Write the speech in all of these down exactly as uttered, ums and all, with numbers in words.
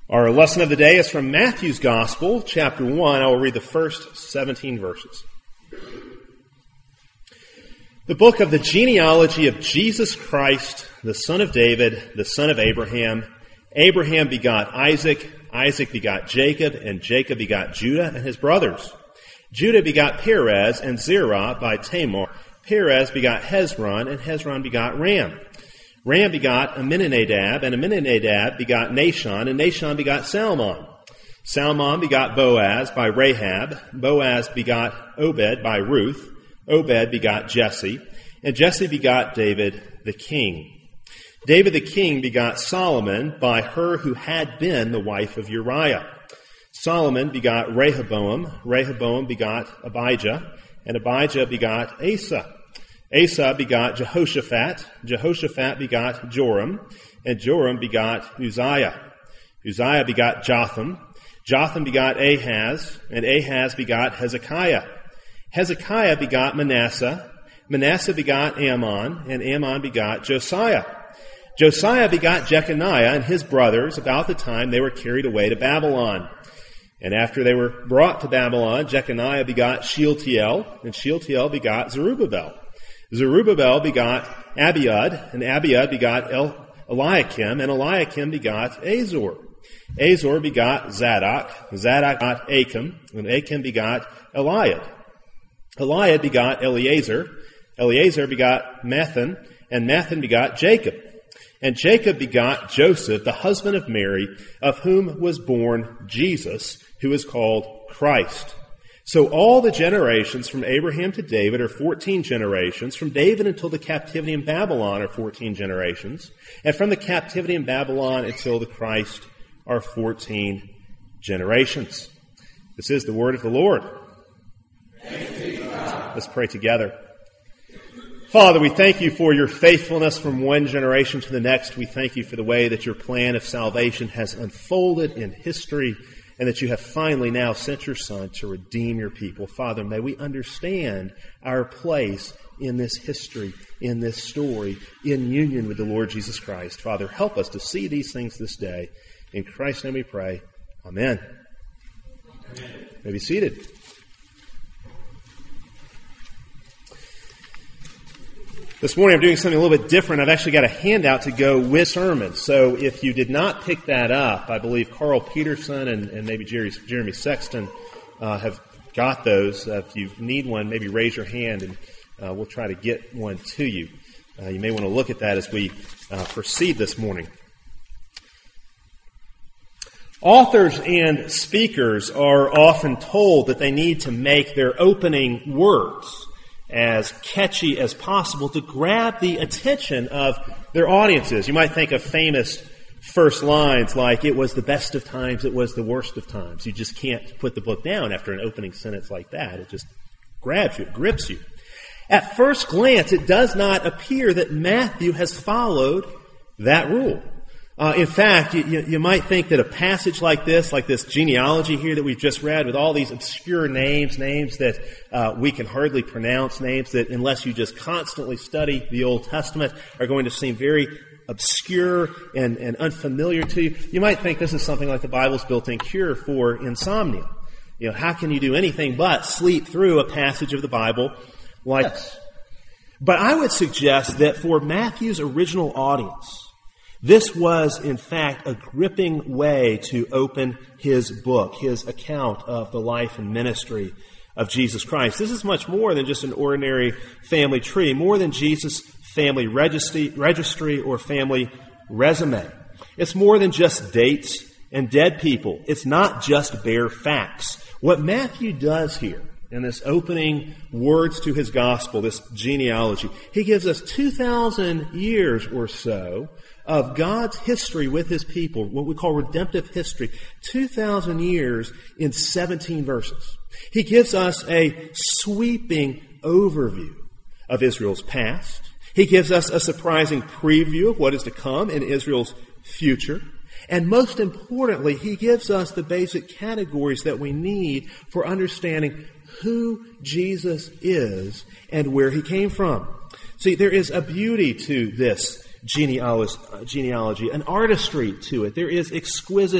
Our lesson of the day is from Matthew's Gospel, chapter one. I will read the first seventeen verses. The book of the genealogy of Jesus Christ, the son of David, the son of Abraham. Abraham begot Isaac, Isaac begot Jacob, and Jacob begot Judah and his brothers. Judah begot Perez and Zerah by Tamar. Perez begot Hezron, and Hezron begot Ram. Ram begot Amminadab, and Amminadab begot Nahshon, and Nahshon begot Salmon. Salmon begot Boaz by Rahab. Boaz begot Obed by Ruth. Obed begot Jesse, and Jesse begot David the king. David the king begot Solomon by her who had been the wife of Uriah. Solomon begot Rehoboam. Rehoboam begot Abijah, and Abijah begot Asa. Asa begot Jehoshaphat. Jehoshaphat begot Joram, and Joram begot Uzziah. Uzziah begot Jotham. Jotham begot Ahaz, and Ahaz begot Hezekiah. Hezekiah begot Manasseh. Manasseh begot Ammon, and Ammon begot Josiah. Josiah begot Jeconiah and his brothers about the time they were carried away to Babylon. And after they were brought to Babylon, Jeconiah begot Shealtiel, and Shealtiel begot Zerubbabel. Zerubbabel begot Abiud, and Abiud begot El- Eliakim, and Eliakim begot Azor. Azor begot Zadok, Zadok begot Achim, and Achim begot Eliad. Eliad begot Eleazar, Eleazar begot Mathan, and Mathan begot Jacob. And Jacob begot Joseph, the husband of Mary, of whom was born Jesus, who is called Christ. So all the generations from Abraham to David are fourteen generations. From David until the captivity in Babylon are fourteen generations. And from the captivity in Babylon until the Christ are fourteen generations. This is the word of the Lord. Let's pray together. Father, we thank you for your faithfulness from one generation to the next. We thank you for the way that your plan of salvation has unfolded in history, and that you have finally now sent your Son to redeem your people. Father, may we understand our place in this history, in this story, in union with the Lord Jesus Christ. Father, help us to see these things this day. In Christ's name we pray. Amen. Amen. You may be seated. This morning I'm doing something a little bit different. I've actually got a handout to go with sermons. So if you did not pick that up, I believe Carl Peterson and, and maybe Jerry, Jeremy Sexton uh, have got those. Uh, if you need one, maybe raise your hand and uh, we'll try to get one to you. Uh, you may want to look at that as we uh, proceed this morning. Authors and speakers are often told that they need to make their opening words as catchy as possible to grab the attention of their audiences. You might think of famous first lines like, "It was the best of times, it was the worst of times." You just can't put the book down after an opening sentence like that. It just grabs you, it grips you. At first glance, it does not appear that Matthew has followed that rule. Uh, in fact, you, you, you might think that a passage like this, like this genealogy here that we've just read with all these obscure names, names that uh, we can hardly pronounce, names that unless you just constantly study the Old Testament are going to seem very obscure and, and unfamiliar to you. You might think this is something like the Bible's built-in cure for insomnia. You know, how can you do anything but sleep through a passage of the Bible like this? But I would suggest that for Matthew's original audience, this was, in fact, a gripping way to open his book, his account of the life and ministry of Jesus Christ. This is much more than just an ordinary family tree, more than Jesus' family registry, registry or family resume. It's more than just dates and dead people. It's not just bare facts. What Matthew does here in this opening words to his gospel, this genealogy, he gives us two thousand years or so of God's history with his people, what we call redemptive history, two thousand years in seventeen verses. He gives us a sweeping overview of Israel's past. He gives us a surprising preview of what is to come in Israel's future. And most importantly, he gives us the basic categories that we need for understanding who Jesus is and where he came from. See, there is a beauty to this genealogy, an artistry to it. There is exquisite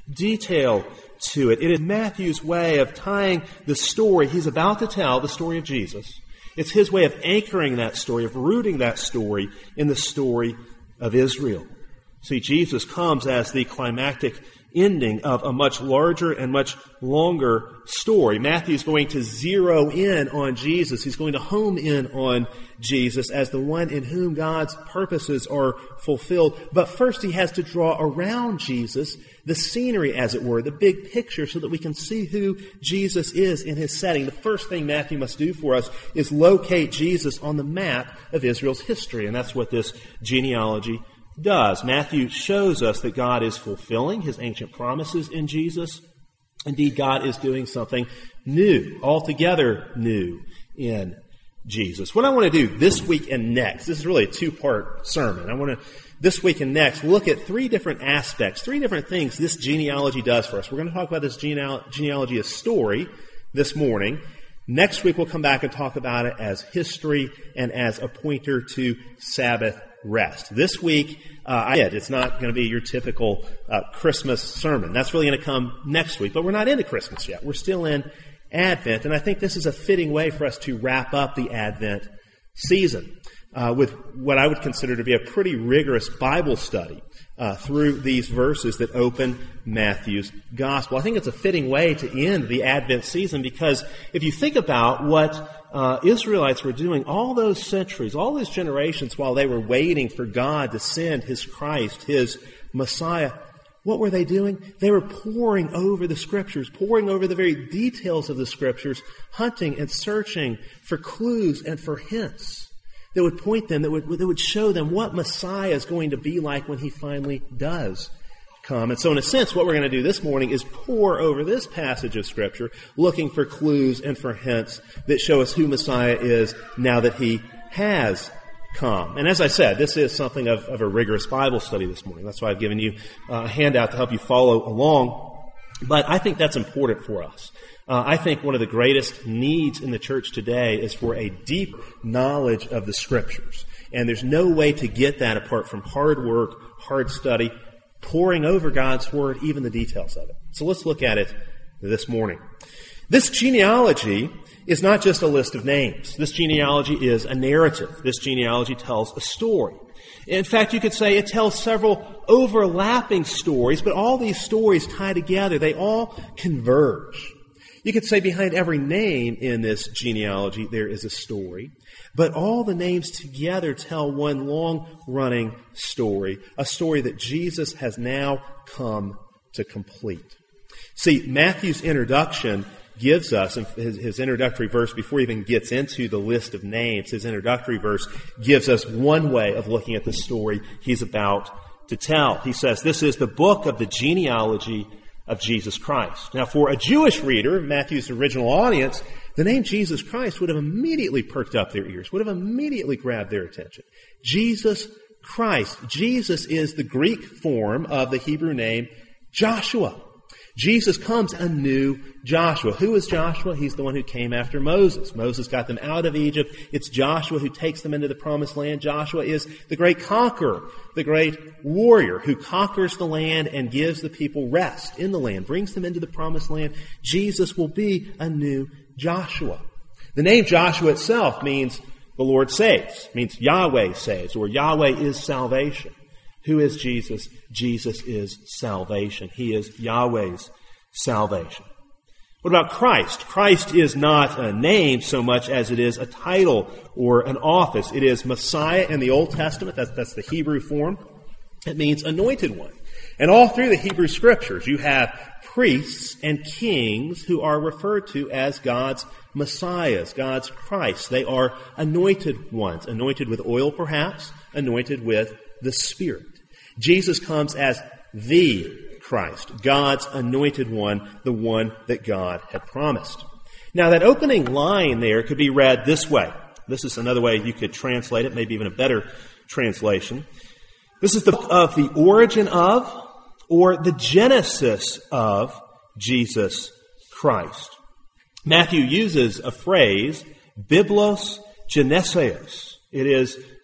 detail to it. It is Matthew's way of tying the story he's about to tell, the story of Jesus. It's his way of anchoring that story, of rooting that story in the story of Israel. See, Jesus comes as the climactic ending of a much larger and much longer story. Matthew's going to zero in on Jesus. He's going to home in on Jesus as the one in whom God's purposes are fulfilled. But first he has to draw around Jesus the scenery, as it were, the big picture, so that we can see who Jesus is in his setting. The first thing Matthew must do for us is locate Jesus on the map of Israel's history, and that's what this genealogy does. Matthew shows us that God is fulfilling his ancient promises in Jesus. Indeed, God is doing something new, altogether new in Jesus. What I want to do this week and next, this is really a two-part sermon. I want to, this week and next, look at three different aspects, three different things this genealogy does for us. We're going to talk about this geneal- genealogy as story this morning. Next week, we'll come back and talk about it as history and as a pointer to Sabbath rest. This week, uh, I did. It's not going to be your typical uh, Christmas sermon. That's really going to come next week. But we're not into Christmas yet. We're still in Advent. And I think this is a fitting way for us to wrap up the Advent season uh, with what I would consider to be a pretty rigorous Bible study uh, through these verses that open Matthew's Gospel. I think it's a fitting way to end the Advent season, because if you think about what Uh, Israelites were doing all those centuries, all those generations, while they were waiting for God to send His Christ, His Messiah, what were they doing? They were poring over the Scriptures, poring over the very details of the Scriptures, hunting and searching for clues and for hints that would point them, that would, that would show them what Messiah is going to be like when He finally does come. And so in a sense, what we're going to do this morning is pore over this passage of Scripture, looking for clues and for hints that show us who Messiah is now that He has come. And as I said, this is something of, of a rigorous Bible study this morning. That's why I've given you a handout to help you follow along. But I think that's important for us. Uh, I think one of the greatest needs in the church today is for a deep knowledge of the Scriptures. And there's no way to get that apart from hard work, hard study, poring over God's Word, even the details of it. So let's look at it this morning. This genealogy is not just a list of names. This genealogy is a narrative. This genealogy tells a story. In fact, you could say it tells several overlapping stories, but all these stories tie together. They all converge. You could say behind every name in this genealogy there is a story, but all the names together tell one long-running story, a story that Jesus has now come to complete. See, Matthew's introduction gives us, his, his introductory verse, before he even gets into the list of names, his introductory verse gives us one way of looking at the story he's about to tell. He says, this is the book of the genealogy of Jesus Christ. Now, for a Jewish reader, Matthew's original audience, the name Jesus Christ would have immediately perked up their ears, would have immediately grabbed their attention. Jesus Christ. Jesus is the Greek form of the Hebrew name Joshua. Jesus comes a new Joshua. Who is Joshua? He's the one who came after Moses. Moses got them out of Egypt. It's Joshua who takes them into the promised land. Joshua is the great conqueror, the great warrior who conquers the land and gives the people rest in the land, brings them into the promised land. Jesus will be a new Joshua. The name Joshua itself means the Lord saves, means Yahweh saves, or Yahweh is salvation. Who is Jesus? Jesus is salvation. He is Yahweh's salvation. What about Christ? Christ is not a name so much as it is a title or an office. It is Messiah in the Old Testament. That's, that's the Hebrew form. It means anointed one. And all through the Hebrew Scriptures, you have priests and kings who are referred to as God's Messiahs, God's Christ. They are anointed ones, anointed with oil perhaps, anointed with the Spirit. Jesus comes as the Christ, God's anointed one, the one that God had promised. Now that opening line there could be read this way. This is another way you could translate it, maybe even a better translation. This is the book of the origin of, or the genesis of, Jesus Christ. Matthew uses a phrase, biblos geneseos. It is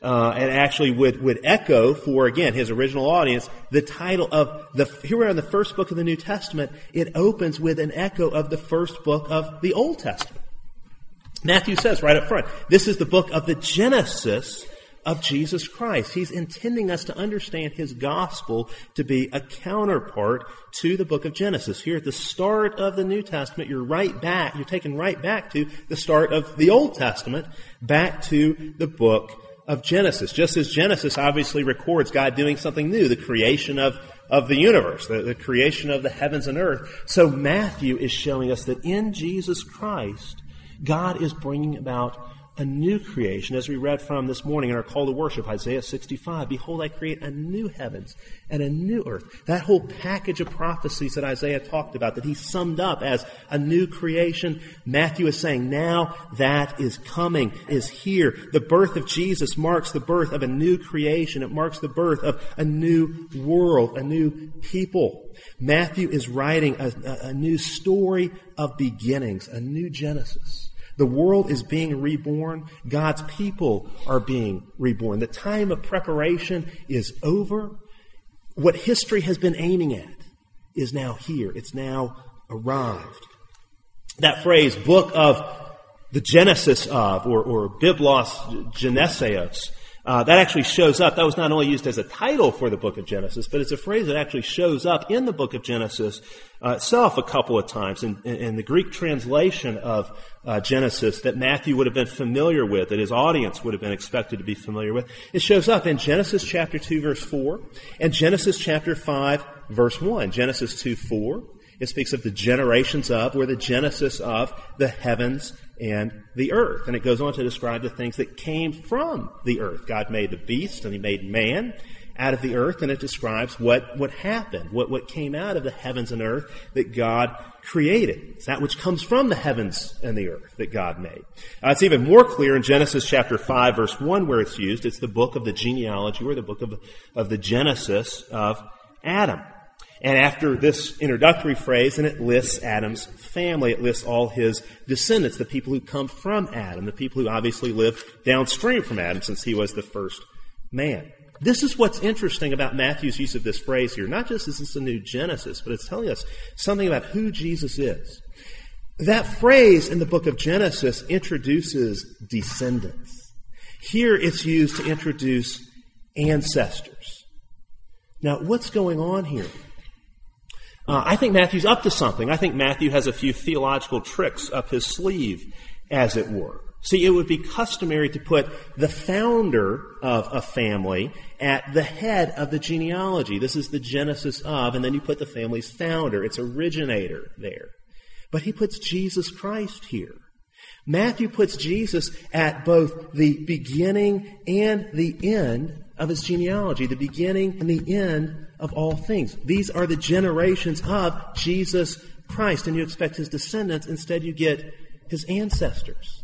uh, and actually would, would echo for, again, his original audience, the title of the, here we are in the first book of the New Testament. It opens with an echo of the first book of the Old Testament. Matthew says right up front, this is the book of the Genesis of Jesus Christ. He's intending us to understand his gospel to be a counterpart to the book of Genesis. Here at the start of the New Testament, you're right back, you're taken right back to the start of the Old Testament, back to the book of Genesis. Just as Genesis obviously records God doing something new, the creation of of the universe, the, the creation of the heavens and earth. So Matthew is showing us that in Jesus Christ, God is bringing about a new creation, as we read from this morning in our call to worship, Isaiah sixty-five. Behold, I create a new heavens and a new earth. That whole package of prophecies that Isaiah talked about, that he summed up as a new creation, Matthew is saying, now that is coming, is here. The birth of Jesus marks the birth of a new creation. It marks the birth of a new world, a new people. Matthew is writing a, a, a new story of beginnings, a new Genesis. The world is being reborn. God's people are being reborn. The time of preparation is over. What history has been aiming at is now here. It's now arrived. That phrase, book of the Genesis of, or, or Biblos Geneseos, Uh, that actually shows up. That was not only used as a title for the book of Genesis, but it's a phrase that actually shows up in the book of Genesis uh, itself a couple of times. In, in, in the Greek translation of uh, Genesis that Matthew would have been familiar with, that his audience would have been expected to be familiar with, it shows up in Genesis chapter two, verse four, and Genesis chapter five, verse one. Genesis two, four, it speaks of the generations of, or the genesis of, the heavens and the earth. And it goes on to describe the things that came from the earth. God made the beast and he made man out of the earth, and it describes what, what happened, what, what came out of the heavens and earth that God created. It's that which comes from the heavens and the earth that God made. Uh, it's even more clear in Genesis chapter five, verse one, where it's used. It's the book of the genealogy, or the book of, of the Genesis of Adam. And after this introductory phrase, and it lists Adam's family, it lists all his descendants, the people who come from Adam, the people who obviously live downstream from Adam since he was the first man. This is what's interesting about Matthew's use of this phrase here. Not just is this a new Genesis, but it's telling us something about who Jesus is. That phrase in the book of Genesis introduces descendants. Here it's used to introduce ancestors. Now, what's going on here? Uh, I think Matthew's up to something. I think Matthew has a few theological tricks up his sleeve, as it were. See, it would be customary to put the founder of a family at the head of the genealogy. This is the genesis of, and then you put the family's founder, its originator there. But he puts Jesus Christ here. Matthew puts Jesus at both the beginning and the end of his genealogy, the beginning and the end of all things. These are the generations of Jesus Christ, and you expect his descendants. Instead, you get his ancestors.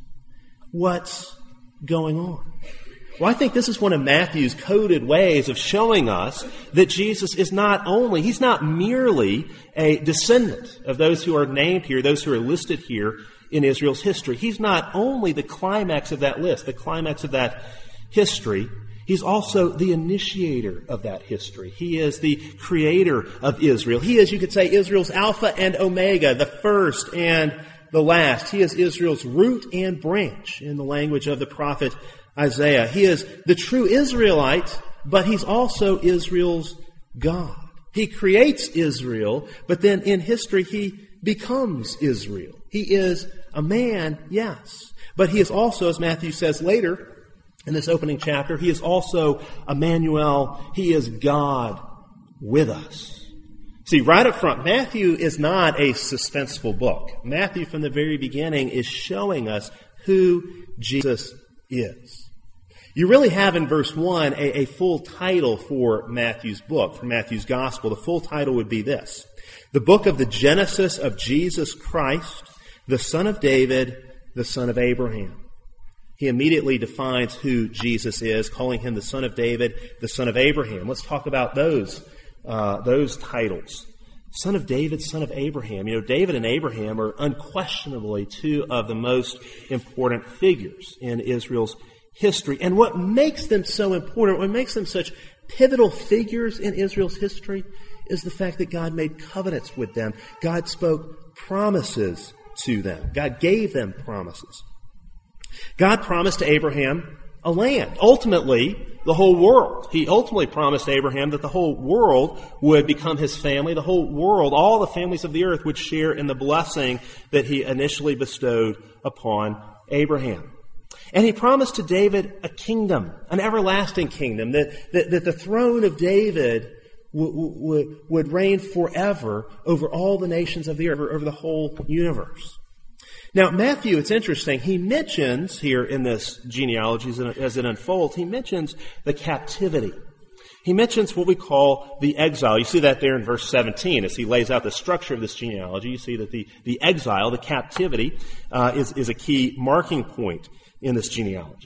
What's going on? Well, I think this is one of Matthew's coded ways of showing us that Jesus is not only, he's not merely a descendant of those who are named here, those who are listed here in Israel's history. He's not only the climax of that list, the climax of that history. He's also the initiator of that history. He is the creator of Israel. He is, you could say, Israel's Alpha and Omega, the first and the last. He is Israel's root and branch, in the language of the prophet Isaiah. He is the true Israelite, but he's also Israel's God. He creates Israel, but then in history he becomes Israel. He is a man, yes, but he is also, as Matthew says later in this opening chapter, he is also Emmanuel. He is God with us. See, right up front, Matthew is not a suspenseful book. Matthew, from the very beginning, is showing us who Jesus is. You really have in verse one a, a full title for Matthew's book, for Matthew's gospel. The full title would be this: the book of the Genesis of Jesus Christ, the son of David, the son of Abraham. He immediately defines who Jesus is, calling him the son of David, the son of Abraham. Let's talk about those uh, those titles. Son of David, son of Abraham. You know, David and Abraham are unquestionably two of the most important figures in Israel's history. And what makes them so important, what makes them such pivotal figures in Israel's history, is the fact that God made covenants with them. God spoke promises to them. God gave them promises. God promised to Abraham a land. Ultimately, the whole world. He ultimately promised Abraham that the whole world would become his family. The whole world, all the families of the earth would share in the blessing that he initially bestowed upon Abraham. And he promised to David a kingdom, an everlasting kingdom, that, that, that the throne of David w- w- would reign forever over all the nations of the earth, over the whole universe. Now, Matthew, it's interesting, he mentions here in this genealogy as it unfolds, he mentions the captivity. He mentions what we call the exile. You see that there in verse seventeen as he lays out the structure of this genealogy. You see that the, the exile, the captivity, uh, is, is a key marking point in this genealogy.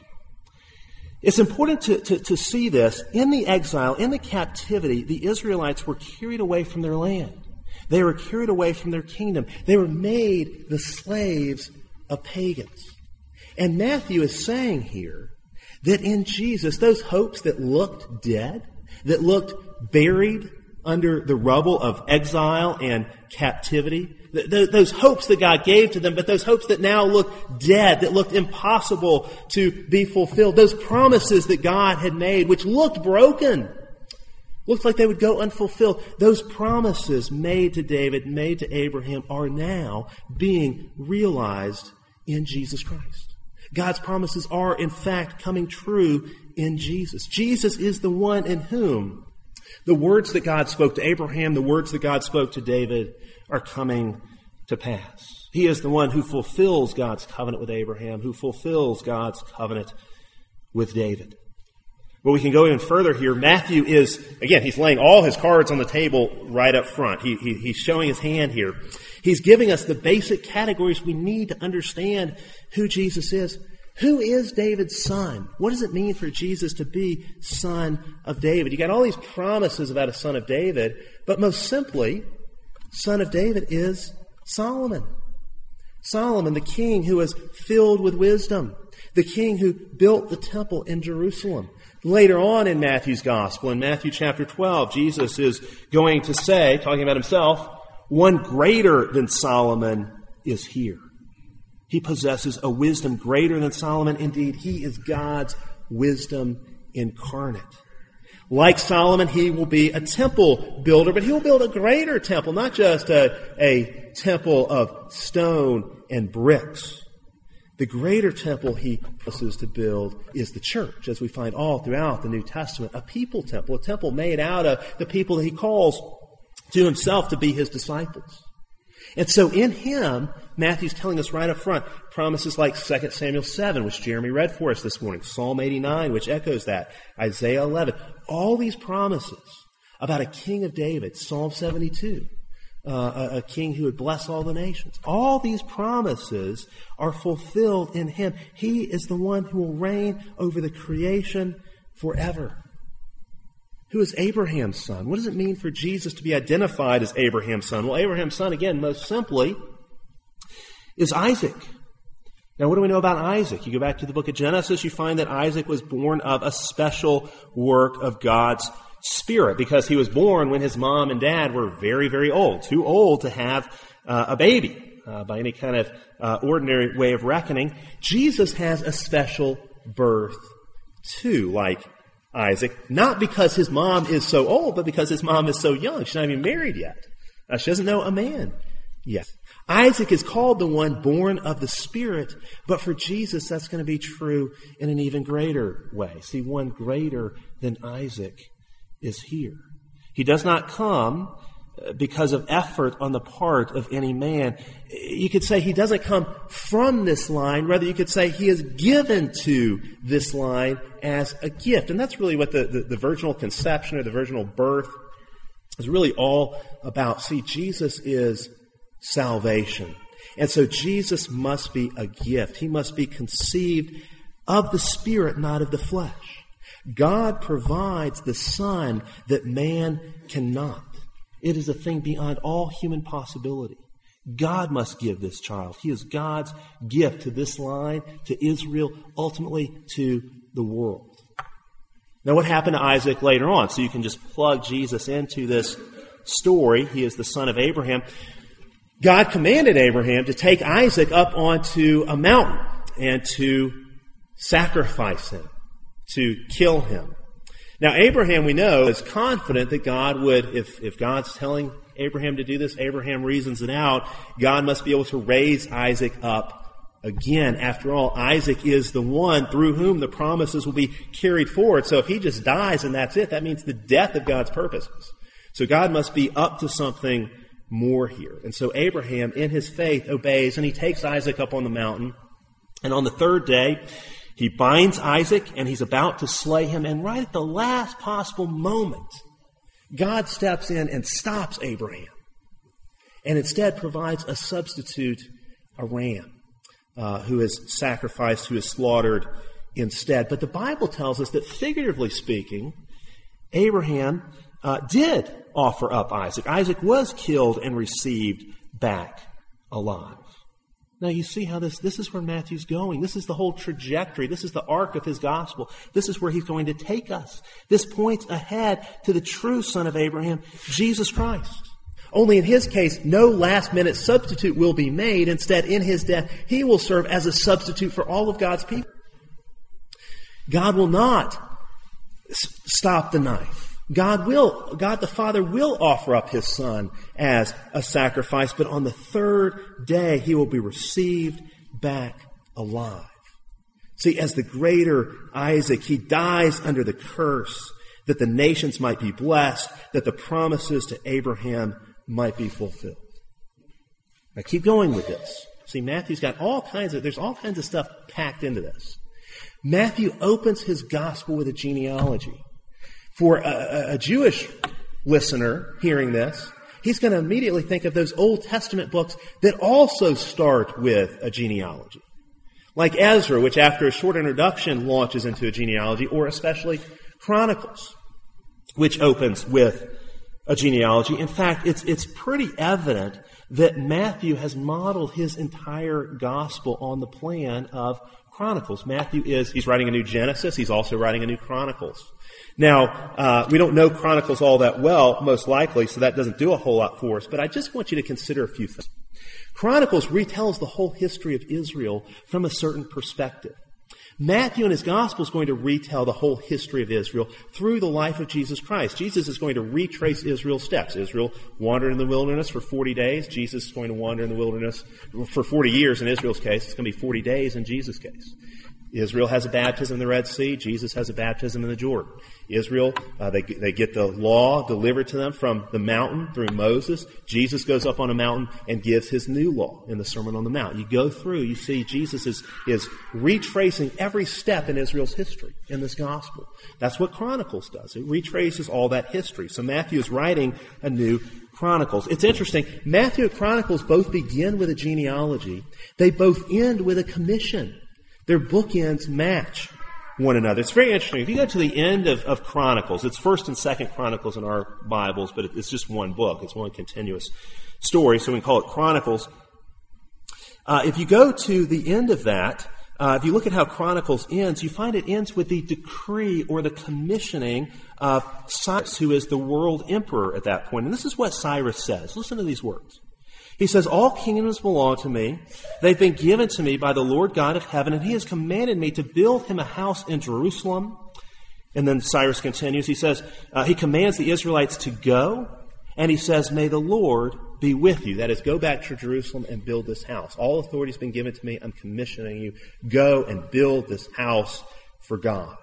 It's important to, to, to see this. In the exile, in the captivity, the Israelites were carried away from their land. They were carried away from their kingdom. They were made the slaves of pagans. And Matthew is saying here that in Jesus, those hopes that looked dead, that looked buried under the rubble of exile and captivity, th- th- those hopes that God gave to them, but those hopes that now look dead, that looked impossible to be fulfilled, those promises that God had made, which looked broken, looked like they would go unfulfilled. Those promises made to David, made to Abraham, are now being realized in Jesus Christ. God's promises are, in fact, coming true in Jesus. Jesus is the one in whom the words that God spoke to Abraham, the words that God spoke to David, are coming to pass. He is the one who fulfills God's covenant with Abraham, who fulfills God's covenant with David. But we can go even further here. Matthew is, again, he's laying all his cards on the table right up front. He, he, he's showing his hand here. He's giving us the basic categories we need to understand who Jesus is. Who is David's son? What does it mean for Jesus to be son of David? You got all these promises about a son of David, but most simply, son of David is Solomon. Solomon, the king who was filled with wisdom, the king who built the temple in Jerusalem. Later on in Matthew's gospel, in Matthew chapter twelve, Jesus is going to say, talking about himself, one greater than Solomon is here. He possesses a wisdom greater than Solomon. Indeed, he is God's wisdom incarnate. Like Solomon, he will be a temple builder, but he will build a greater temple, not just a, a temple of stone and bricks. The greater temple he promises to build is the church, as we find all throughout the New Testament, a people temple, a temple made out of the people that he calls to himself to be his disciples. And so in him, Matthew's telling us right up front, promises like Second Samuel seven, which Jeremy read for us this morning, Psalm eighty-nine, which echoes that, Isaiah eleven, all these promises about a king of David, Psalm seventy-two, uh, a, a king who would bless all the nations. All these promises are fulfilled in him. He is the one who will reign over the creation forever. Who is Abraham's son? What does it mean for Jesus to be identified as Abraham's son? Well, Abraham's son, again, most simply, is Isaac. Now, what do we know about Isaac? You go back to the book of Genesis, you find that Isaac was born of a special work of God's Spirit, because he was born when his mom and dad were very, very old, too old to have uh, a baby uh, by any kind of uh, ordinary way of reckoning. Jesus has a special birth, too, like Isaac, not because his mom is so old, but because his mom is so young. She's not even married yet. Uh, she doesn't know a man yet. Isaac is called the one born of the Spirit, but for Jesus, that's going to be true in an even greater way. See, one greater than Isaac is here. He does not come because of effort on the part of any man. You could say he doesn't come from this line. Rather, you could say he is given to this line as a gift. And that's really what the, the, the virginal conception or the virginal birth is really all about. See, Jesus is salvation. And so Jesus must be a gift. He must be conceived of the Spirit, not of the flesh. God provides the Son that man cannot. It is a thing beyond all human possibility. God must give this child. He is God's gift to this line, to Israel, ultimately to the world. Now, what happened to Isaac later on? So you can just plug Jesus into this story. He is the son of Abraham. God commanded Abraham to take Isaac up onto a mountain and to sacrifice him, to kill him. Now, Abraham, we know, is confident that God would, if, if God's telling Abraham to do this, Abraham reasons it out, God must be able to raise Isaac up again. After all, Isaac is the one through whom the promises will be carried forward. So if he just dies and that's it, that means the death of God's purposes. So God must be up to something more here. And so Abraham, in his faith, obeys, and he takes Isaac up on the mountain. And on the third day, he binds Isaac, and he's about to slay him. And right at the last possible moment, God steps in and stops Abraham, and instead provides a substitute, a ram, uh, who is sacrificed, who is slaughtered instead. But the Bible tells us that, figuratively speaking, Abraham uh, did offer up Isaac. Isaac was killed and received back alive. Now you see how this, this is where Matthew's going. This is the whole trajectory. This is the arc of his gospel. This is where he's going to take us. This points ahead to the true son of Abraham, Jesus Christ. Only in his case, no last-minute substitute will be made. Instead, in his death, he will serve as a substitute for all of God's people. God will not s- stop the knife. God will, God the Father will offer up his Son as a sacrifice, but on the third day he will be received back alive. See, as the greater Isaac, he dies under the curse that the nations might be blessed, that the promises to Abraham might be fulfilled. Now keep going with this. See, Matthew's got all kinds of, there's all kinds of stuff packed into this. Matthew opens his gospel with a genealogy. For a, a Jewish listener hearing this, he's going to immediately think of those Old Testament books that also start with a genealogy. Like Ezra, which after a short introduction launches into a genealogy, or especially Chronicles, which opens with a genealogy. In fact, it's, it's pretty evident that Matthew has modeled his entire gospel on the plan of Chronicles. Matthew is, he's writing a new Genesis, he's also writing a new Chronicles. Now, uh, we don't know Chronicles all that well, most likely, so that doesn't do a whole lot for us, but I just want you to consider a few things. Chronicles retells the whole history of Israel from a certain perspective. Matthew in his gospel is going to retell the whole history of Israel through the life of Jesus Christ. Jesus is going to retrace Israel's steps. Israel wandered in the wilderness for forty days. Jesus is going to wander in the wilderness for forty years in Israel's case. It's going to be forty days in Jesus' case. Israel has a baptism in the Red Sea. Jesus has a baptism in the Jordan. Israel, uh, they, they get the law delivered to them from the mountain through Moses. Jesus goes up on a mountain and gives his new law in the Sermon on the Mount. You go through, you see Jesus is, is retracing every step in Israel's history in this gospel. That's what Chronicles does. It retraces all that history. So Matthew is writing a new Chronicles. It's interesting. Matthew and Chronicles both begin with a genealogy. They both end with a commission. Their bookends match one another. It's very interesting. If you go to the end of, of Chronicles, it's First and Second Chronicles in our Bibles, but it's just one book. It's one continuous story, so we call it Chronicles. Uh, if you go to the end of that, uh, if you look at how Chronicles ends, you find it ends with the decree or the commissioning of Cyrus, who is the world emperor at that point. And this is what Cyrus says. Listen to these words. He says, all kingdoms belong to me. They've been given to me by the Lord God of heaven, and he has commanded me to build him a house in Jerusalem. And then Cyrus continues. He says, uh, he commands the Israelites to go, and he says, may the Lord be with you. That is, go back to Jerusalem and build this house. All authority has been given to me. I'm commissioning you. Go and build this house for God.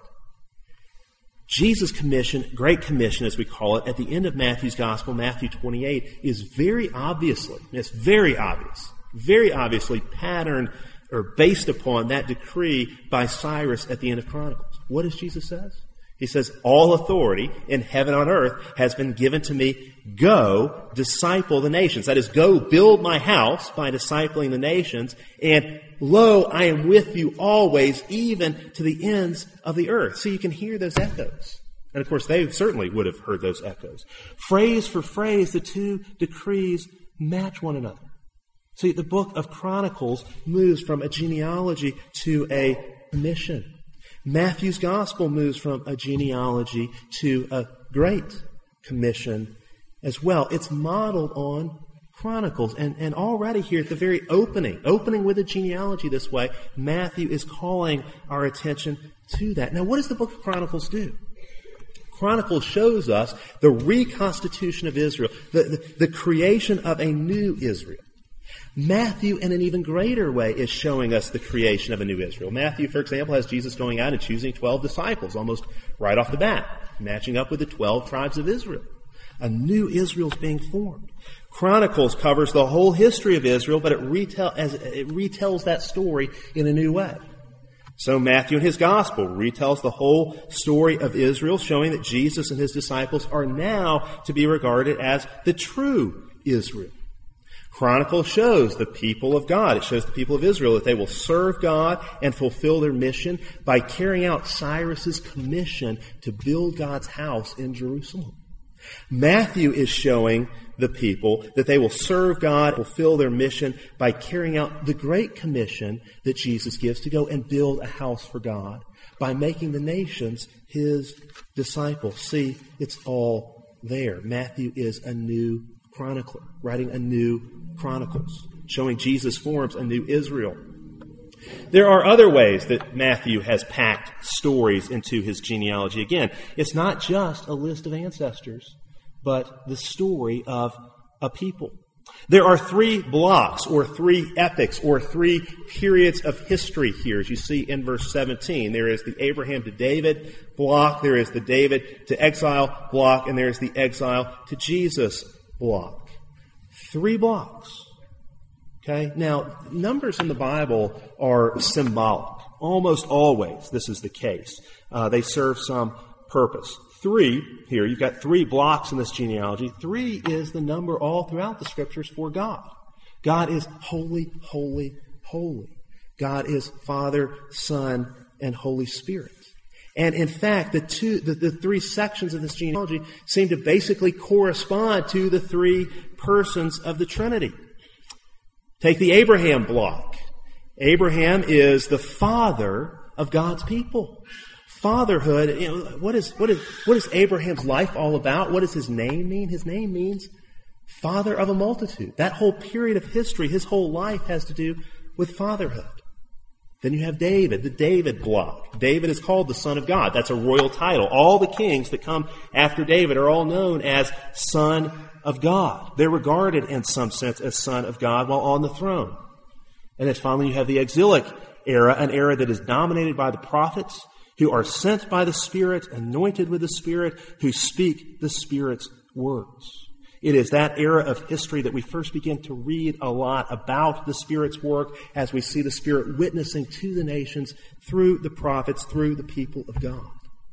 Jesus' commission, Great Commission as we call it, at the end of Matthew's Gospel, Matthew twenty-eight, is very obviously, it's very obvious, very obviously patterned or based upon that decree by Cyrus at the end of Chronicles. What does Jesus say? He says, all authority in heaven and on earth has been given to me. Go, disciple the nations. That is, go build my house by discipling the nations. And lo, I am with you always, even to the ends of the earth. So you can hear those echoes. And of course, they certainly would have heard those echoes. Phrase for phrase, the two decrees match one another. See, the book of Chronicles moves from a genealogy to a mission. Matthew's gospel moves from a genealogy to a great commission as well. It's modeled on Chronicles. And, and already here at the very opening, opening with a genealogy this way, Matthew is calling our attention to that. Now, what does the book of Chronicles do? Chronicles shows us the reconstitution of Israel, the, the, the creation of a new Israel. Matthew, in an even greater way, is showing us the creation of a new Israel. Matthew, for example, has Jesus going out and choosing twelve disciples almost right off the bat, matching up with the twelve tribes of Israel. A new Israel is being formed. Chronicles covers the whole history of Israel, but it, retell, as, it retells that story in a new way. So Matthew in his gospel retells the whole story of Israel, showing that Jesus and his disciples are now to be regarded as the true Israel. Chronicle shows the people of God. It shows the people of Israel that they will serve God and fulfill their mission by carrying out Cyrus's commission to build God's house in Jerusalem. Matthew is showing the people that they will serve God, fulfill their mission by carrying out the great commission that Jesus gives to go and build a house for God by making the nations his disciples. See, it's all there. Matthew is a new chronicler, writing a new Chronicles, showing Jesus forms a new Israel. There are other ways that Matthew has packed stories into his genealogy. Again, it's not just a list of ancestors, but the story of a people. There are three blocks, or three epics, or three periods of history here, as you see in verse seventeen. There is the Abraham to David block, there is the David to exile block, and there is the exile to Jesus block. Three blocks. Okay? Now, numbers in the Bible are symbolic. Almost always this is the case. Uh, they serve some purpose. Three, here, you've got three blocks in this genealogy. Three is the number all throughout the Scriptures for God. God is holy, holy, holy. God is Father, Son, and Holy Spirit. And in fact, the two, the, the three sections of this genealogy seem to basically correspond to the three persons of the Trinity. Take the Abraham block. Abraham is the father of God's people. Fatherhood, you know, what is, what is, what is Abraham's life all about? What does his name mean? His name means father of a multitude. That whole period of history, his whole life has to do with fatherhood. Then you have David, the David block. David is called the Son of God. That's a royal title. All the kings that come after David are all known as Son of God. They're regarded in some sense as Son of God while on the throne. And then finally you have the exilic era, an era that is dominated by the prophets who are sent by the Spirit, anointed with the Spirit, who speak the Spirit's words. It is that era of history that we first begin to read a lot about the Spirit's work as we see the Spirit witnessing to the nations through the prophets, through the people of God.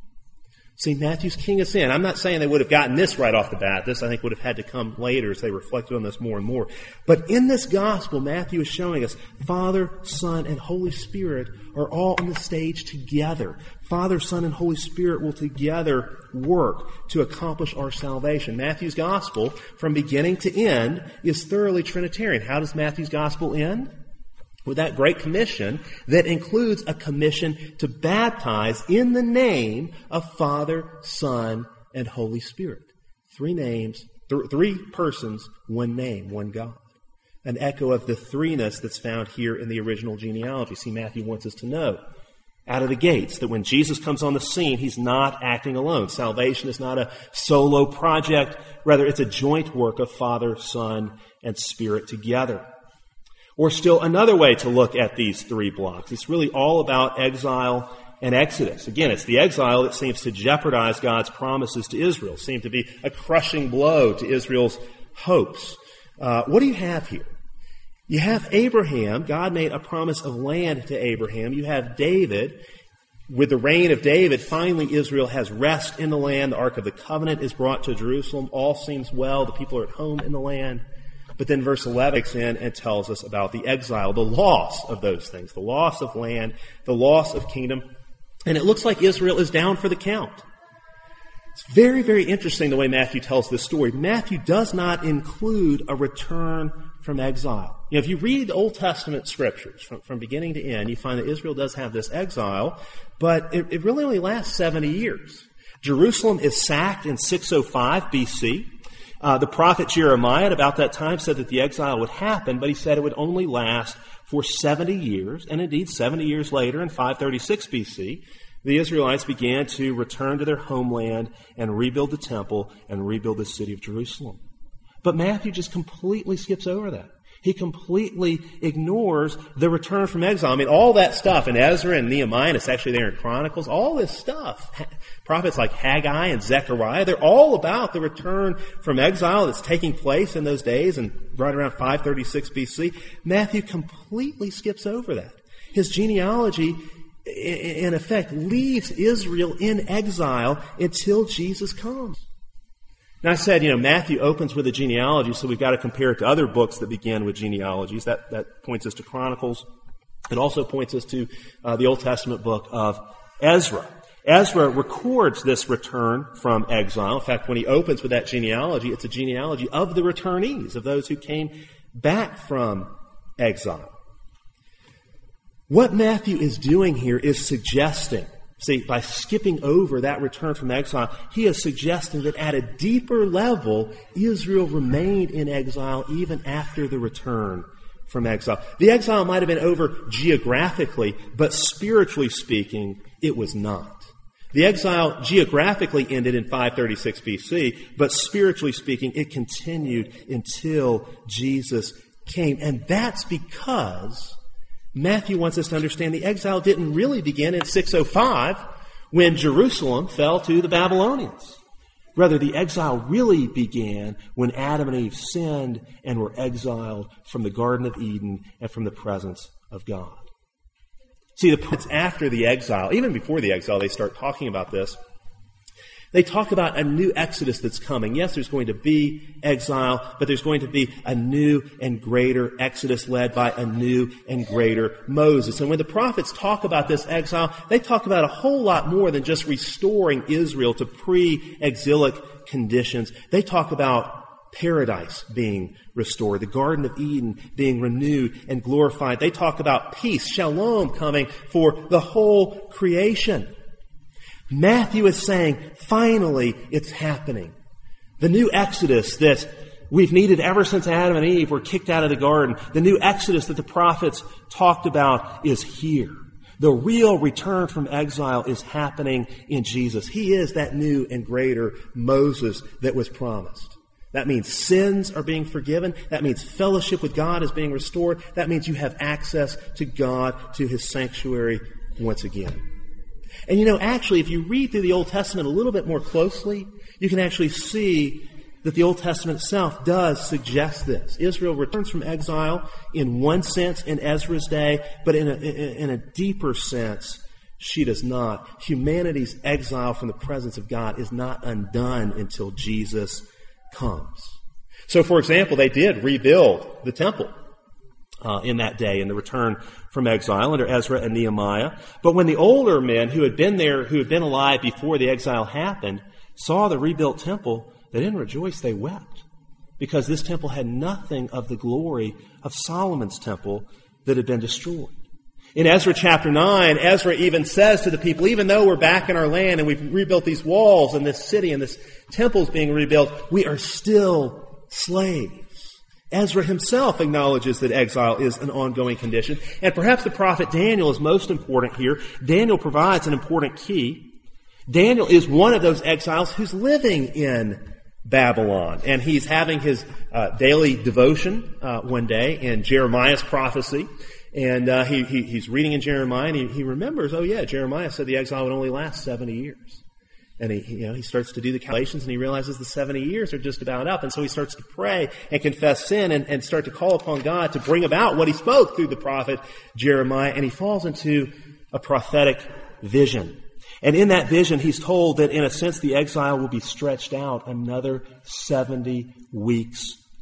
See, Matthew's keying us in. I'm not saying they would have gotten this right off the bat. This, I think, would have had to come later as they reflected on this more and more. But in this gospel, Matthew is showing us Father, Son, and Holy Spirit are all on the stage together. Father, Son, and Holy Spirit will together work to accomplish our salvation. Matthew's gospel, from beginning to end, is thoroughly Trinitarian. How does Matthew's gospel end? With that great commission that includes a commission to baptize in the name of Father, Son, and Holy Spirit. Three names, th- three persons, one name, one God. An echo of the threeness that's found here in the original genealogy. See, Matthew wants us to know out of the gates that when Jesus comes on the scene, he's not acting alone. Salvation is not a solo project. Rather, it's a joint work of Father, Son, and Spirit together. Or still another way to look at these three blocks. It's really all about exile and exodus. Again, it's the exile that seems to jeopardize God's promises to Israel, seem to be a crushing blow to Israel's hopes. Uh, what do you have here? You have Abraham. God made a promise of land to Abraham. You have David. With the reign of David, finally Israel has rest in the land. The Ark of the Covenant is brought to Jerusalem. All seems well. The people are at home in the land. But then verse eleven kicks in and tells us about the exile, the loss of those things, the loss of land, the loss of kingdom. And it looks like Israel is down for the count. It's very, very interesting the way Matthew tells this story. Matthew does not include a return from exile. You know, if you read the Old Testament scriptures from, from beginning to end, you find that Israel does have this exile, but it, it really only lasts seventy years. Jerusalem is sacked in six oh five B C. Uh, the prophet Jeremiah at about that time said that the exile would happen, but he said it would only last for seventy years. And indeed, seventy years later, in five thirty-six B C, the Israelites began to return to their homeland and rebuild the temple and rebuild the city of Jerusalem. But Matthew just completely skips over that. He completely ignores the return from exile. I mean, all that stuff in Ezra and Nehemiah, and it's actually there in Chronicles, all this stuff, prophets like Haggai and Zechariah, they're all about the return from exile that's taking place in those days and right around five thirty-six B C. Matthew completely skips over that. His genealogy, in effect, leaves Israel in exile until Jesus comes. Now I said, you know, Matthew opens with a genealogy, so we've got to compare it to other books that begin with genealogies. That, that points us to Chronicles. It also points us to uh, the Old Testament book of Ezra. Ezra records this return from exile. In fact, when he opens with that genealogy, it's a genealogy of the returnees, of those who came back from exile. What Matthew is doing here is suggesting, see, by skipping over that return from exile, he is suggesting that at a deeper level, Israel remained in exile even after the return from exile. The exile might have been over geographically, but spiritually speaking, it was not. The exile geographically ended in five thirty-six B C, but spiritually speaking, it continued until Jesus came. And that's because Matthew wants us to understand the exile didn't really begin in six oh five when Jerusalem fell to the Babylonians. Rather, the exile really began when Adam and Eve sinned and were exiled from the Garden of Eden and from the presence of God. See, the, it's after the exile, even before the exile, they start talking about this. They talk about a new exodus that's coming. Yes, there's going to be exile, but there's going to be a new and greater exodus led by a new and greater Moses. And when the prophets talk about this exile, they talk about a whole lot more than just restoring Israel to pre-exilic conditions. They talk about paradise being restored, the Garden of Eden being renewed and glorified. They talk about peace, shalom, coming for the whole creation. Matthew is saying, finally, it's happening. The new exodus that we've needed ever since Adam and Eve were kicked out of the garden, the new exodus that the prophets talked about is here. The real return from exile is happening in Jesus. He is that new and greater Moses that was promised. That means sins are being forgiven. That means fellowship with God is being restored. That means you have access to God, to His sanctuary once again. And you know, actually, if you read through the Old Testament a little bit more closely, you can actually see that the Old Testament itself does suggest this. Israel returns from exile in one sense in Ezra's day, but in a, in a deeper sense, she does not. Humanity's exile from the presence of God is not undone until Jesus comes. So, for example, they did rebuild the temple uh, in that day in the return from exile under Ezra and Nehemiah. But when the older men who had been there, who had been alive before the exile happened, saw the rebuilt temple, they didn't rejoice, they wept. Because this temple had nothing of the glory of Solomon's temple that had been destroyed. In Ezra chapter nine, Ezra even says to the people, even though we're back in our land and we've rebuilt these walls and this city and this temple is being rebuilt, we are still slaves. Ezra himself acknowledges that exile is an ongoing condition. And perhaps the prophet Daniel is most important here. Daniel provides an important key. Daniel is one of those exiles who's living in Babylon. And he's having his uh, daily devotion uh, one day in Jeremiah's prophecy. And uh, he, he he's reading in Jeremiah, and he, he remembers, oh yeah, Jeremiah said the exile would only last seventy years. And he, you know, he starts to do the calculations, and he realizes the seventy years are just about up. And so he starts to pray and confess sin and, and start to call upon God to bring about what he spoke through the prophet Jeremiah. And he falls into a prophetic vision. And in that vision, he's told that in a sense the exile will be stretched out another seventy weeks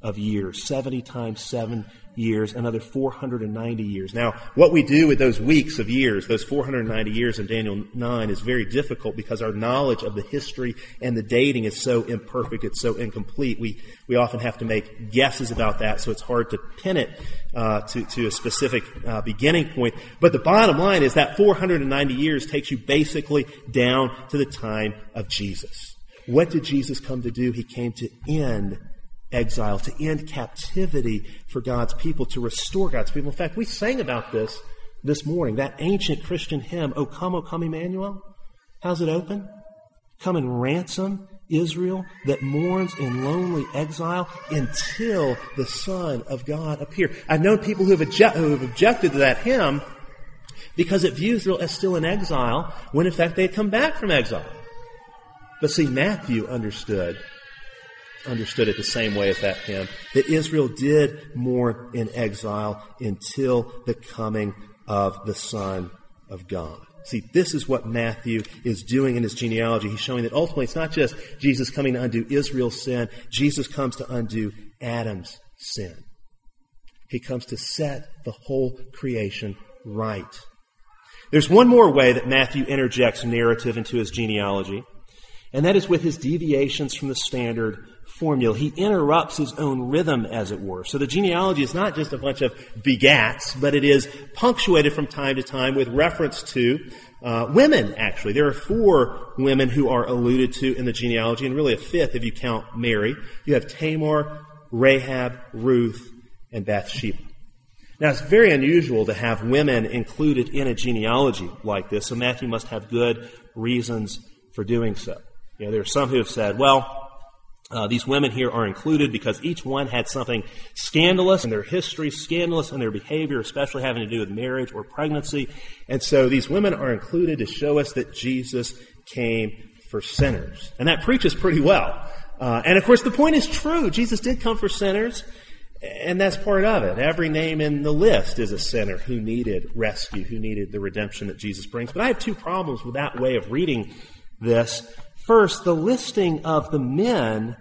of years, seventy times seven years, another four hundred ninety years. Now, what we do with those weeks of years, those four hundred ninety years in Daniel nine, is very difficult because our knowledge of the history and the dating is so imperfect, it's so incomplete. We we often have to make guesses about that, so it's hard to pin it uh, to, to a specific uh, beginning point. But the bottom line is that four hundred ninety years takes you basically down to the time of Jesus. What did Jesus come to do? He came to end exile, to end captivity for God's people, to restore God's people. In fact, we sang about this this morning, that ancient Christian hymn, O come, O come, Emmanuel. How's it open? Come and ransom Israel that mourns in lonely exile until the Son of God appear. I've known people who have, object, who have objected to that hymn because it views Israel as still in exile when in fact they had come back from exile. But see, Matthew understood, understood it the same way as that hymn, that Israel did mourn in exile until the coming of the Son of God. See, this is what Matthew is doing in his genealogy. He's showing that ultimately it's not just Jesus coming to undo Israel's sin. Jesus comes to undo Adam's sin. He comes to set the whole creation right. There's one more way that Matthew interjects narrative into his genealogy, and that is with his deviations from the standard formula. He interrupts his own rhythm, as it were. So the genealogy is not just a bunch of begats, but it is punctuated from time to time with reference to uh, women, actually. There are four women who are alluded to in the genealogy, and really a fifth if you count Mary. You have Tamar, Rahab, Ruth, and Bathsheba. Now, it's very unusual to have women included in a genealogy like this, so Matthew must have good reasons for doing so. You know, there are some who have said, well, uh, these women here are included because each one had something scandalous in their history, scandalous in their behavior, especially having to do with marriage or pregnancy. And so these women are included to show us that Jesus came for sinners. And that preaches pretty well. Uh, and of course, the point is true. Jesus did come for sinners, and that's part of it. Every name in the list is a sinner who needed rescue, who needed the redemption that Jesus brings. But I have two problems with that way of reading this. First, the listing of the men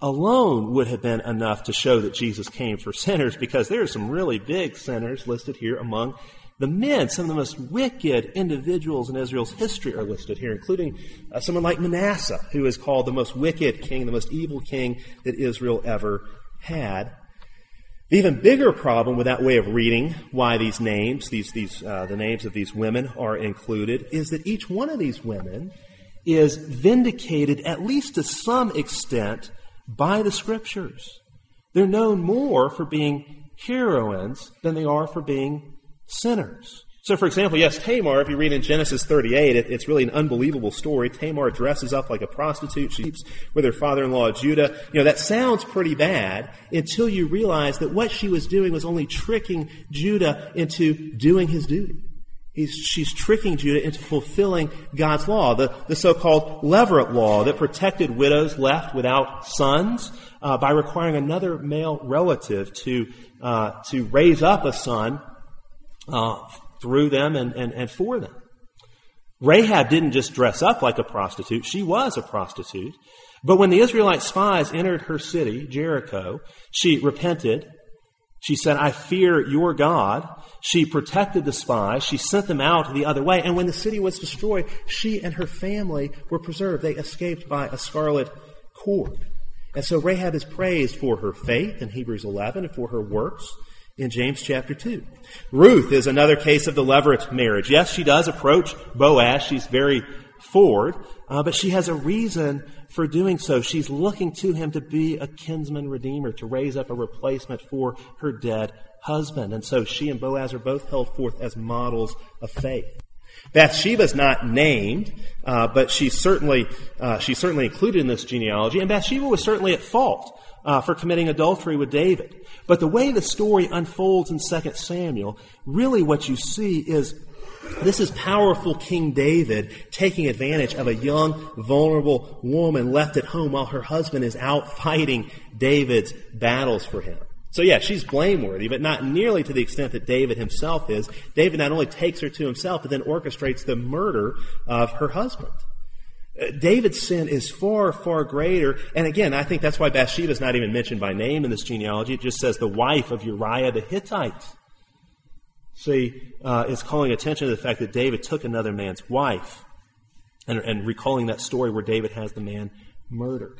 alone would have been enough to show that Jesus came for sinners, because there are some really big sinners listed here among the men. Some of the most wicked individuals in Israel's history are listed here, including uh, someone like Manasseh, who is called the most wicked king, the most evil king that Israel ever had. The even bigger problem with that way of reading why these names, these, these, uh, the names of these women are included, is that each one of these women is vindicated, at least to some extent, by the Scriptures. They're known more for being heroines than they are for being sinners. So, for example, yes, Tamar, if you read in Genesis thirty-eight, it, it's really an unbelievable story. Tamar dresses up like a prostitute. She sleeps with her father-in-law, Judah. You know, that sounds pretty bad until you realize that what she was doing was only tricking Judah into doing his duty. He's, she's tricking Judah into fulfilling God's law, the, the so-called Levirate law that protected widows left without sons uh, by requiring another male relative to uh, to raise up a son uh, through them and, and, and for them. Rahab didn't just dress up like a prostitute. She was a prostitute. But when the Israelite spies entered her city, Jericho, she repented. She said, I fear your God. She protected the spies. She sent them out the other way. And when the city was destroyed, she and her family were preserved. They escaped by a scarlet cord. And so Rahab is praised for her faith in Hebrews eleven and for her works in James chapter two. Ruth is another case of the Levirate marriage. Yes, she does approach Boaz. She's very forward, uh, but she has a reason for doing so. She's looking to him to be a kinsman redeemer, to raise up a replacement for her dead husband. And so she and Boaz are both held forth as models of faith. Bathsheba's not named, uh, but she's certainly uh, she's certainly included in this genealogy. And Bathsheba was certainly at fault uh, for committing adultery with David. But the way the story unfolds in Second Samuel, really what you see is this is powerful King David taking advantage of a young, vulnerable woman left at home while her husband is out fighting David's battles for him. So yeah, she's blameworthy, but not nearly to the extent that David himself is. David not only takes her to himself, but then orchestrates the murder of her husband. Uh, David's sin is far, far greater. And again, I think that's why Bathsheba is not even mentioned by name in this genealogy. It just says the wife of Uriah the Hittite. See, uh, it's calling attention to the fact that David took another man's wife and, and recalling that story where David has the man murdered.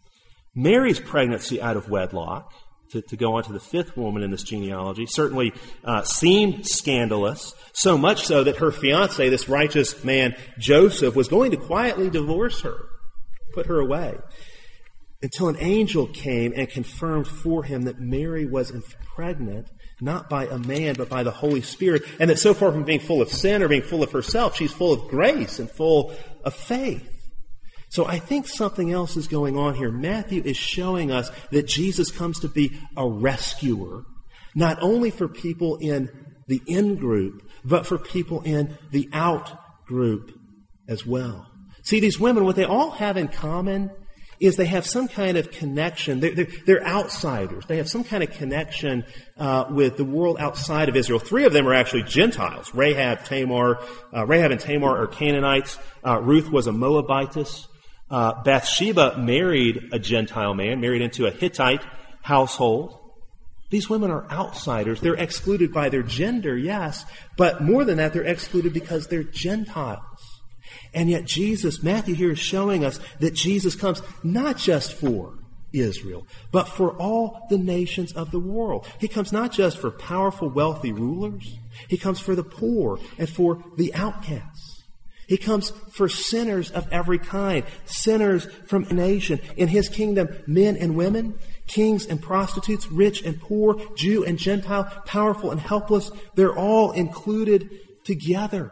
Mary's pregnancy out of wedlock, to, to go on to the fifth woman in this genealogy, certainly uh, seemed scandalous, so much so that her fiancé, this righteous man, Joseph, was going to quietly divorce her, put her away, until an angel came and confirmed for him that Mary was pregnant, not by a man, but by the Holy Spirit, and that so far from being full of sin or being full of herself, she's full of grace and full of faith. So I think something else is going on here. Matthew is showing us that Jesus comes to be a rescuer, not only for people in the in group, but for people in the out group as well. See, these women, what they all have in common is they have some kind of connection. They're, they're, they're outsiders. They have some kind of connection uh, with the world outside of Israel. Three of them are actually Gentiles. Rahab, Tamar, uh, Rahab and Tamar are Canaanites. Uh, Ruth was a Moabitess. Uh, Bathsheba married a Gentile man, married into a Hittite household. These women are outsiders. They're excluded by their gender, yes, but more than that, they're excluded because they're Gentiles. And yet Jesus, Matthew here is showing us that Jesus comes not just for Israel, but for all the nations of the world. He comes not just for powerful, wealthy rulers. He comes for the poor and for the outcasts. He comes for sinners of every kind, sinners from a nation. In his kingdom, men and women, kings and prostitutes, rich and poor, Jew and Gentile, powerful and helpless, they're all included together.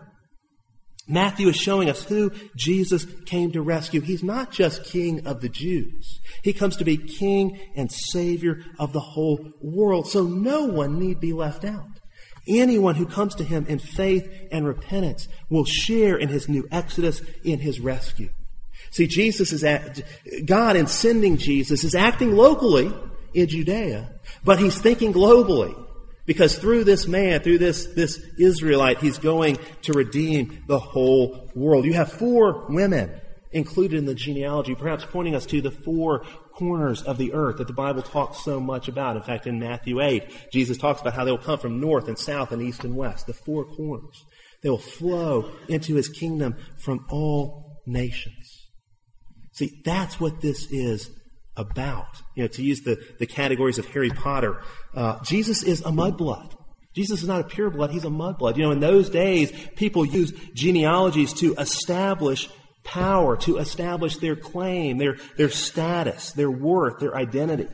Matthew is showing us who Jesus came to rescue. He's not just king of the Jews. He comes to be king and savior of the whole world. So no one need be left out. Anyone who comes to him in faith and repentance will share in his new exodus, in his rescue. See, Jesus is at, God in sending Jesus is acting locally in Judea, but he's thinking globally. Because through this man, through this, this Israelite, he's going to redeem the whole world. You have four women included in the genealogy, perhaps pointing us to the four corners of the earth that the Bible talks so much about. In fact, in Matthew eight, Jesus talks about how they will come from north and south and east and west, the four corners. They will flow into his kingdom from all nations. See, that's what this is about. You know, to use the, the categories of Harry Potter, uh, Jesus is a mudblood. Jesus is not a pureblood, he's a mudblood. You know, in those days, people used genealogies to establish power, to establish their claim, their, their status, their worth, their identity.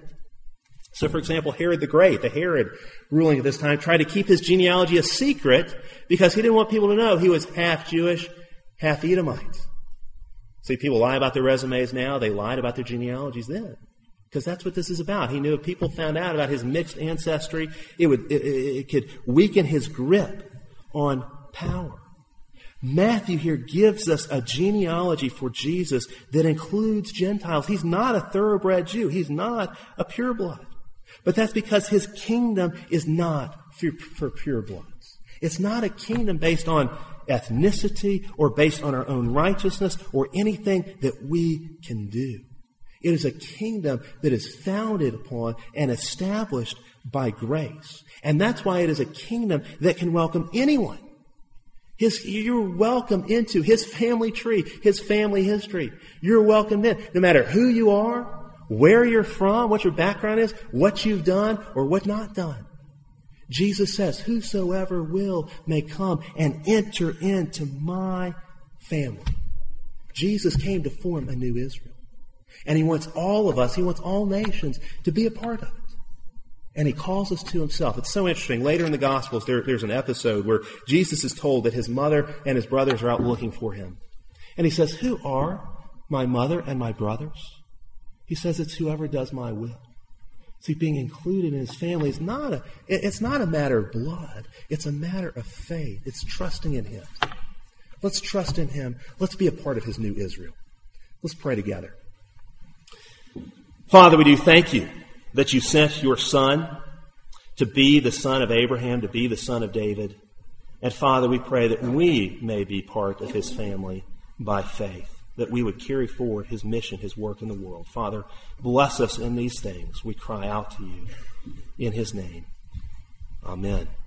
So, for example, Herod the Great, the Herod ruling at this time, tried to keep his genealogy a secret because he didn't want people to know he was half Jewish, half Edomite. See, people lie about their resumes now. They lied about their genealogies then. Because that's what this is about. He knew if people found out about his mixed ancestry, it would it, it could weaken his grip on power. Matthew here gives us a genealogy for Jesus that includes Gentiles. He's not a thoroughbred Jew. He's not a pureblood. But that's because his kingdom is not for, for purebloods. It's not a kingdom based on ethnicity or based on our own righteousness or anything that we can do. It is a kingdom that is founded upon and established by grace. And that's why it is a kingdom that can welcome anyone. His, you're welcome into his family tree, his family history. You're welcomed in. No matter who you are, where you're from, what your background is, what you've done or what not done. Jesus says, whosoever will may come and enter into my family. Jesus came to form a new Israel. And he wants all of us, he wants all nations to be a part of it. And he calls us to himself. It's so interesting. Later in the Gospels, there, there's an episode where Jesus is told that his mother and his brothers are out looking for him. And he says, who are my mother and my brothers? He says, it's whoever does my will. See, being included in his family is not a, it's not a matter of blood. It's a matter of faith. It's trusting in him. Let's trust in him. Let's be a part of his new Israel. Let's pray together. Father, we do thank you that you sent your Son to be the son of Abraham, to be the son of David. And Father, we pray that we may be part of his family by faith. that we would carry forward his mission, his work in the world. Father, bless us in these things. We cry out to you in his name. Amen.